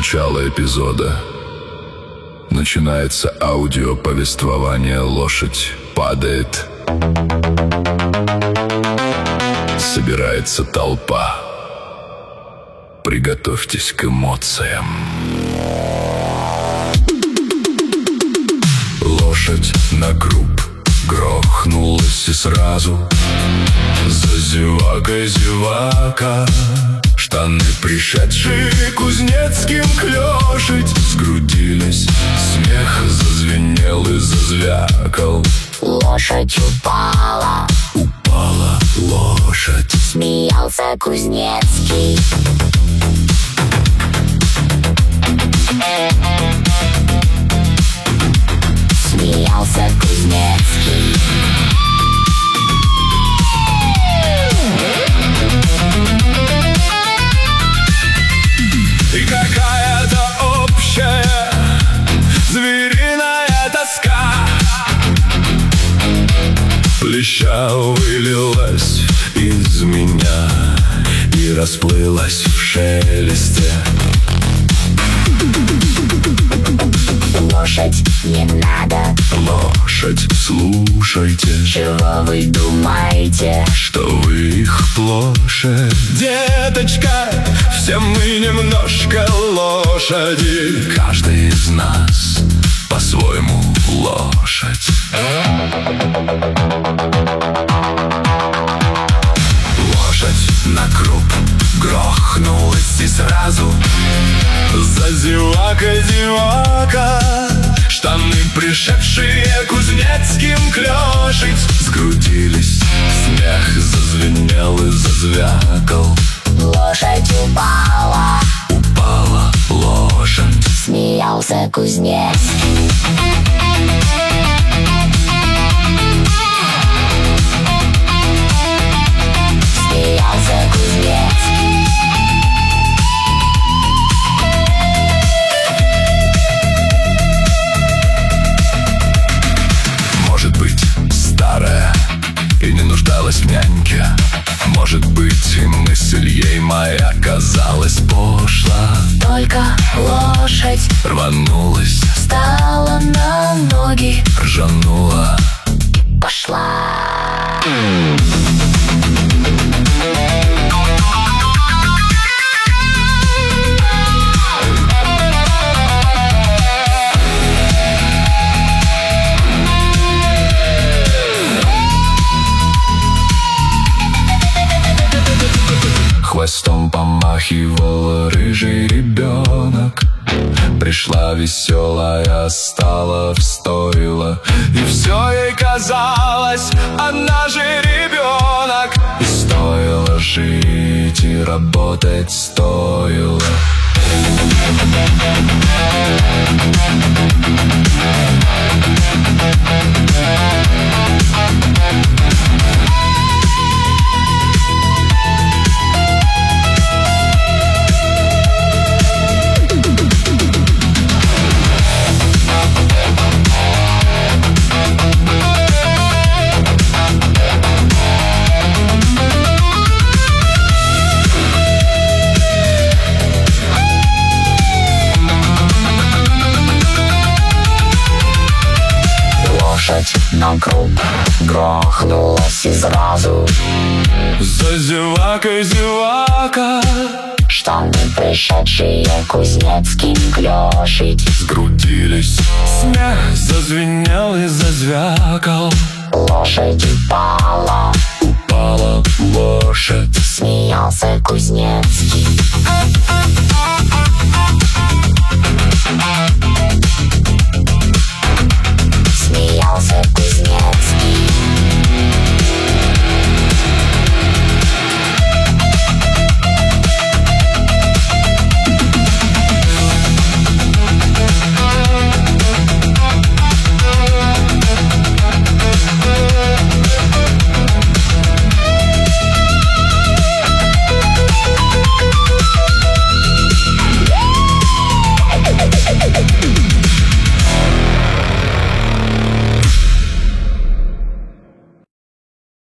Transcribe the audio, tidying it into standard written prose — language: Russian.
начало эпизода. Начинается аудиоповествование. Лошадь падает. Собирается толпа. Приготовьтесь к эмоциям. Лошадь на круп грохнулась и сразу за зевакой зевака. Штаны, пришедшие кузнецким клёшить, сгрудились, смех зазвенел и зазвякал. Лошадь упала, упала лошадь, смеялся Кузнецкий. Смеялся Кузнецкий. И какая-то общая звериная тоска плеща вылилась из меня и расплылась в шелесте. Лошадь, не надо, лошадь, слушайте, чего вы думаете, что вы их плошадь. Деточка, все мы немножко лошади, каждый из нас по-своему лошадь. Лошадь на круп грохнулась и сразу за зевакой зевака. Штаны, пришедшие кузнецким клёшить, сгрудились, смех зазвенел и зазвякал. Лошадь упала, упала лошадь, смеялся Кузнецкий. Смеялся Кузнецкий. Может быть, старая и не нуждалась в няньке. Может быть, и мысль ей моя казалась пошла. Только лошадь рванулась, встала на ноги, ржанула, пошла. Хвостом помахивал рыжий ребенок. Пришла веселая, стала в стойло, и все ей казалось, она же ребенок. И стоило жить, и работать стоило. На круп грохнулась и сразу за зевакой зевака. Штаны, пришедшие Кузнецким клёшить,